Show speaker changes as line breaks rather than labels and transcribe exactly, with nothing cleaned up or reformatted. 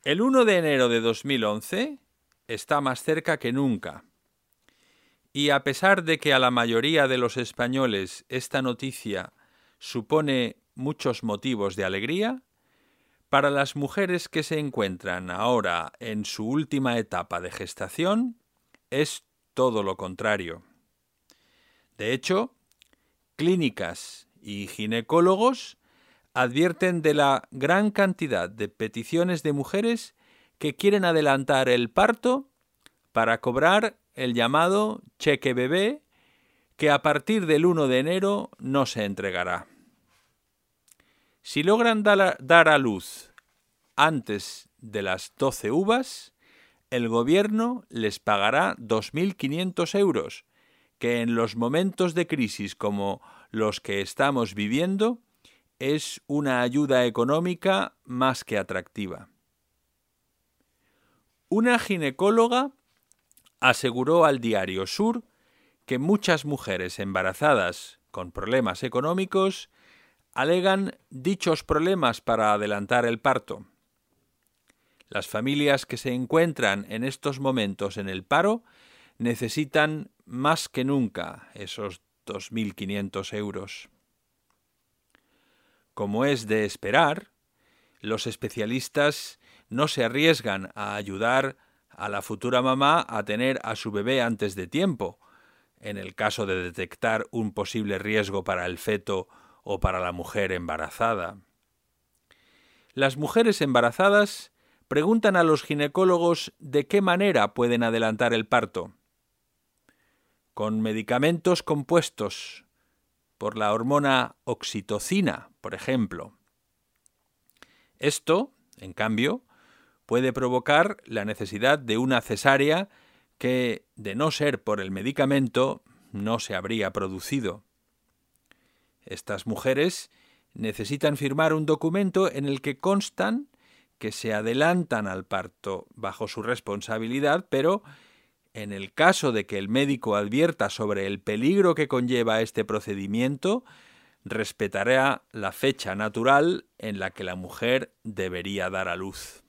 El uno de enero de dos mil once está más cerca que nunca. Y a pesar de que a la mayoría de los españoles esta noticia supone muchos motivos de alegría, para las mujeres que se encuentran ahora en su última etapa de gestación es todo lo contrario. De hecho, clínicas y ginecólogos advierten de la gran cantidad de peticiones de mujeres que quieren adelantar el parto para cobrar el llamado cheque bebé, que a partir del uno de enero no se entregará. Si logran dar a luz antes de las doce uvas, el gobierno les pagará dos mil quinientos euros, que en los momentos de crisis como los que estamos viviendo es una ayuda económica más que atractiva. Una ginecóloga aseguró al diario Sur que muchas mujeres embarazadas con problemas económicos alegan dichos problemas para adelantar el parto. Las familias que se encuentran en estos momentos en el paro necesitan más que nunca esos dos mil quinientos euros. Como es de esperar, los especialistas no se arriesgan a ayudar a la futura mamá a tener a su bebé antes de tiempo, en el caso de detectar un posible riesgo para el feto o para la mujer embarazada. Las mujeres embarazadas preguntan a los ginecólogos de qué manera pueden adelantar el parto. Con medicamentos compuestos por la hormona oxitocina, por ejemplo. Esto, en cambio, puede provocar la necesidad de una cesárea que, de no ser por el medicamento, no se habría producido. Estas mujeres necesitan firmar un documento en el que constan que se adelantan al parto bajo su responsabilidad, pero en el caso de que el médico advierta sobre el peligro que conlleva este procedimiento, respetará la fecha natural en la que la mujer debería dar a luz.